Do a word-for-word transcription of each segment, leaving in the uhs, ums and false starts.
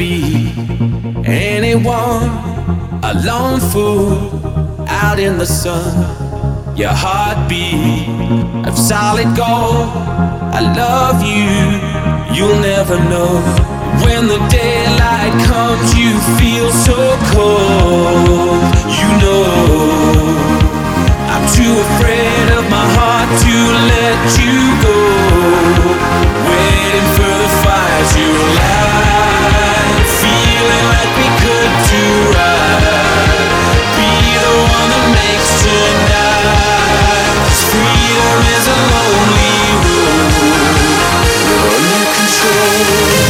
be anyone, a lone fool out in the sun. Your heartbeat of solid gold. I love you, you'll never know. When the daylight comes, you feel so cold. You know I'm too afraid of my heart to let you go. Waiting for the fire to light, feeling like we could do right. Be the one that makes tonight. 'Cause freedom is a lonely road. You're under control.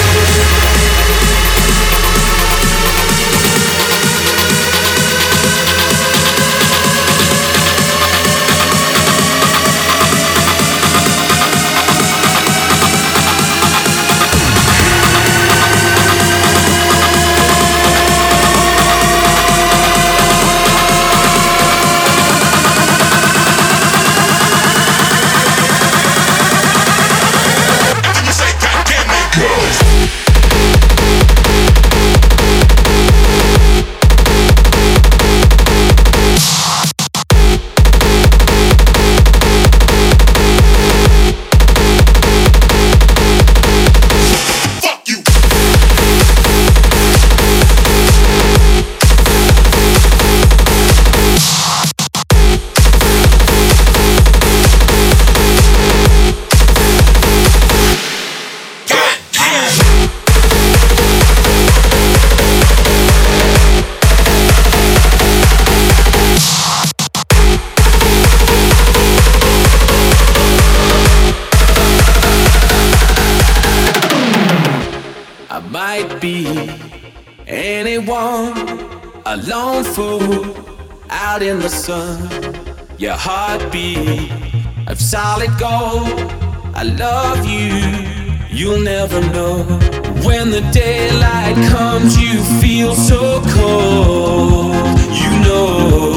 Might be anyone, a lone fool out in the sun. Your heartbeat of solid gold. I love you, you'll never know. When the daylight comes, you feel so cold. You know